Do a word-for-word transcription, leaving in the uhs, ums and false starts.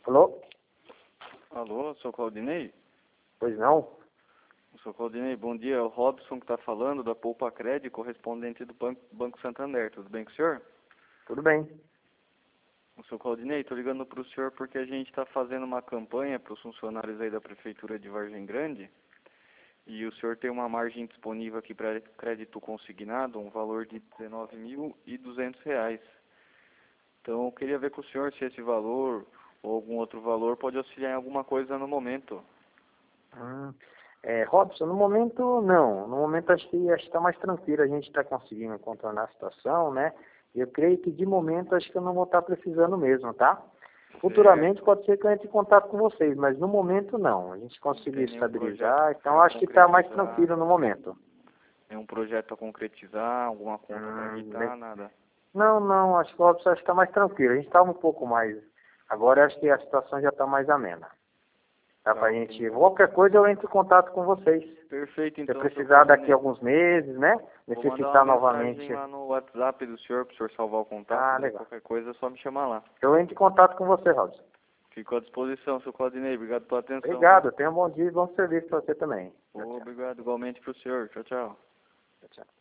Alô? Alô, sou Claudinei? Pois não? Sou Claudinei, bom dia. É o Robson que está falando, da Poupa Cred, correspondente do Banco, Banco Santander. Tudo bem com o senhor? Tudo bem. Sou Claudinei, estou ligando para o senhor porque a gente está fazendo uma campanha para os funcionários aí da Prefeitura de Vargem Grande e o senhor tem uma margem disponível aqui para crédito consignado, um valor de dezenove mil e duzentos reais. Então, eu queria ver com o senhor se esse valor ou algum outro valor pode auxiliar em alguma coisa no momento. Hum, é, Robson, no momento não. No momento acho que acho que está mais tranquilo. A gente está conseguindo contornar a situação, né? Eu creio que de momento acho que eu não vou estar precisando mesmo, tá? Futuramente pode ser que eu entre em contato com vocês, mas no momento não. A gente conseguiu Tem nenhum projeto estabilizar, então para acho que está mais concretizar, tranquilo no momento. nenhum projeto a concretizar, alguma conta para Hum, quitar, nada. não, não, acho que o Robson acho que está mais tranquilo. A gente estava um pouco mais. Agora acho que a situação já está mais amena. Tá, Tá, pra ok, gente. então. Qualquer coisa eu entro em contato com vocês. Perfeito, Se eu então, seu precisar daqui Claudinei. a alguns meses, né? Vou mandar Necessitar uma mensagem novamente. lá no WhatsApp do senhor, para o senhor salvar o contato, Ah, daí legal. qualquer coisa é só me chamar lá. Eu entro em contato com você, Robson. Fico à disposição, seu Claudinei. Obrigado pela atenção, Obrigado. viu? Tenha um bom dia e bom serviço para você também. Tchau, Oh, tchau. obrigado igualmente para o senhor. Tchau, tchau. Tchau, tchau.